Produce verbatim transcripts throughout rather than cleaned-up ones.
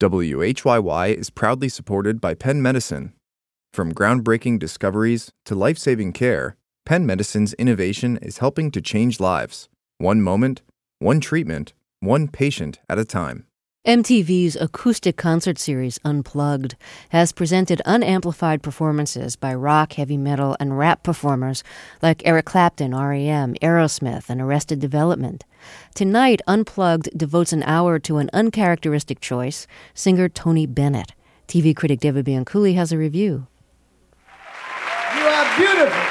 W H Y Y is proudly supported by Penn Medicine. From groundbreaking discoveries to life-saving care, Penn Medicine's innovation is helping to change lives, one moment, one treatment, one patient at a time. M T V's acoustic concert series, Unplugged, has presented unamplified performances by rock, heavy metal, and rap performers like Eric Clapton, R E M, Aerosmith, and Arrested Development. Tonight, Unplugged devotes an hour to an uncharacteristic choice, singer Tony Bennett. T V critic David Bianculli has a review. You are beautiful.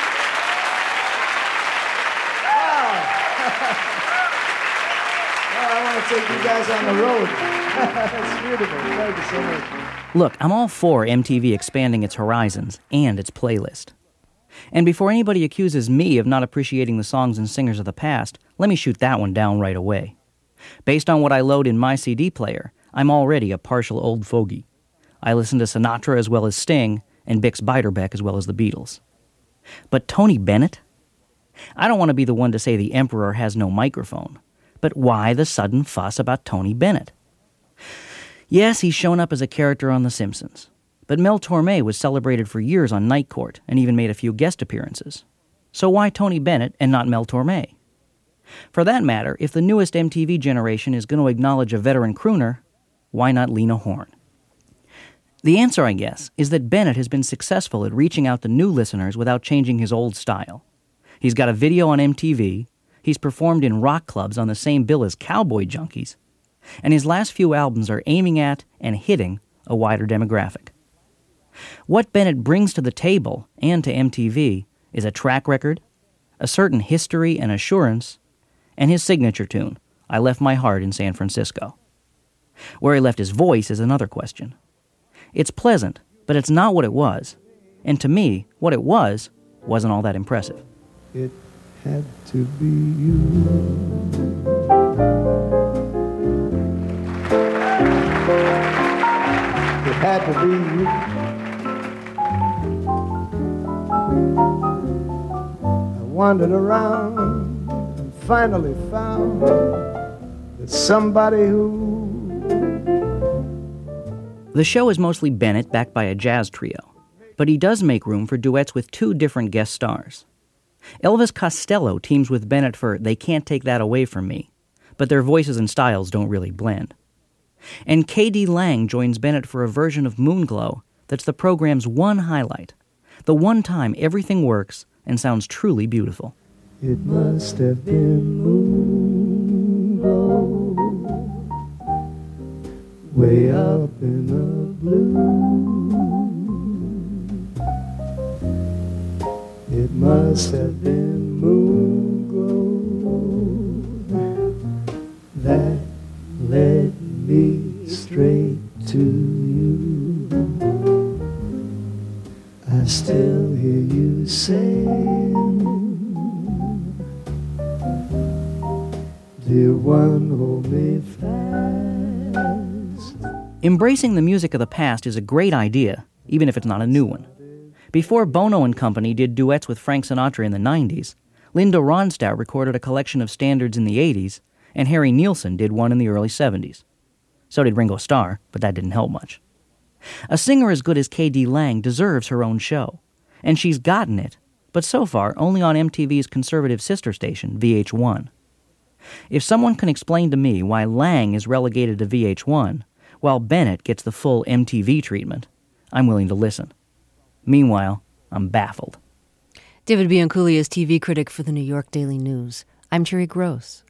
Take you guys on the road. That's beautiful. Thank you so much. Look, I'm all for M T V expanding its horizons and its playlist. And before anybody accuses me of not appreciating the songs and singers of the past, let me shoot that one down right away. Based on what I load in my C D player, I'm already a partial old fogey. I listen to Sinatra as well as Sting, and Bix Beiderbecke as well as the Beatles. But Tony Bennett? I don't want to be the one to say the emperor has no microphone. But why the sudden fuss about Tony Bennett? Yes, he's shown up as a character on The Simpsons. But Mel Torme was celebrated for years on Night Court and even made a few guest appearances. So why Tony Bennett and not Mel Torme? For that matter, if the newest M T V generation is going to acknowledge a veteran crooner, why not Lena Horne? The answer, I guess, is that Bennett has been successful at reaching out to new listeners without changing his old style. He's got a video on M T V, he's performed in rock clubs on the same bill as Cowboy Junkies, and his last few albums are aiming at and hitting a wider demographic. What Bennett brings to the table and to M T V is a track record, a certain history and assurance, and his signature tune, I Left My Heart in San Francisco. Where he left his voice is another question. It's pleasant, but it's not what it was, and to me, what it was wasn't all that impressive. It had to be you. It had to be you. I wandered around and finally found that somebody who... The show is mostly Bennett backed by a jazz trio, but he does make room for duets with two different guest stars. Elvis Costello teams with Bennett for They Can't Take That Away From Me, but their voices and styles don't really blend. And K D Lang joins Bennett for a version of Moonglow that's the program's one highlight, the one time everything works and sounds truly beautiful. It must have been Moonglow, way up in the blue. It must have been Moonglow that led me straight to you. I still hear you saying, dear one, hold me fast. Embracing the music of the past is a great idea, even if it's not a new one. Before Bono and Company did duets with Frank Sinatra in the nineties, Linda Ronstadt recorded a collection of standards in the eighties, and Harry Nilsson did one in the early seventies. So did Ringo Starr, but that didn't help much. A singer as good as K D Lang deserves her own show, and she's gotten it, but so far only on M T V's conservative sister station, V H one. If someone can explain to me why Lang is relegated to V H one, while Bennett gets the full M T V treatment, I'm willing to listen. Meanwhile, I'm baffled. David Bianculli is T V critic for the New York Daily News. I'm Terry Gross.